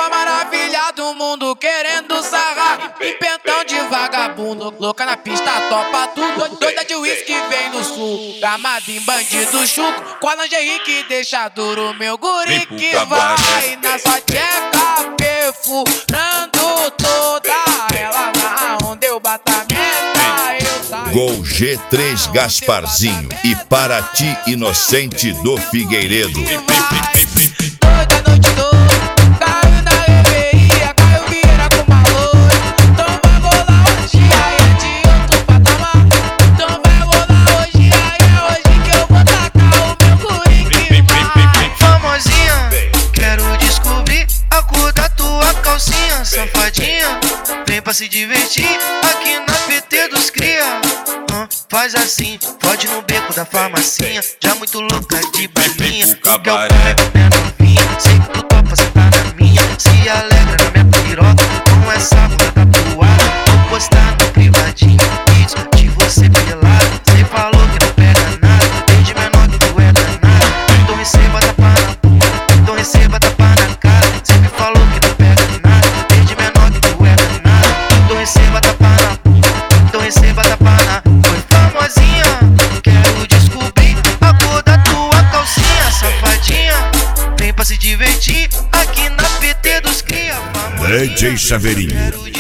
a maravilha do mundo querendo sarrar. Impentão de vagabundo, louca na pista, topa tudo. Doida de uísque vem no sul, gamada em bandido chuco. Com a lingerie que deixa duro meu guri que vai na sua tcheca perfurando toda ela na onda eu batamenta. Gol G3 Gasparzinho e Paraty Inocente do Figueiredo. Toda noite caiu na reveria, caiu vira com uma loira. Então vai rolar hoje, aí é de outro patamar. Então vai rolar hoje, aí é hoje que eu vou tacar o meu guri que vai. Famosinha, quero descobrir a cor da tua calcinha. Safadinha, vem pra se divertir aqui na PT dos cria. Faz assim, pode no beco da farmacinha. Já muito louca de balinha, porque eu pego minha novinha. Sei que tu topa sentar na minha, se alegra na minha piroca com essa bunda tatuada. Vou postar no privadinho vídeos de você pelado. Cê falou que não pega nada, desde menor que tu é danado. Então receba tapa na bunda, então receba tapa na cara. Cê me falou que não pega nada, desde menor que tu é danado. Então receba tapa na bunda, então receba tapa na bunda. Famosinha, quero descobrir a cor da tua calcinha. Safadinha, vem pra se divertir aqui na PT dos cria. DJ Chaveirinho.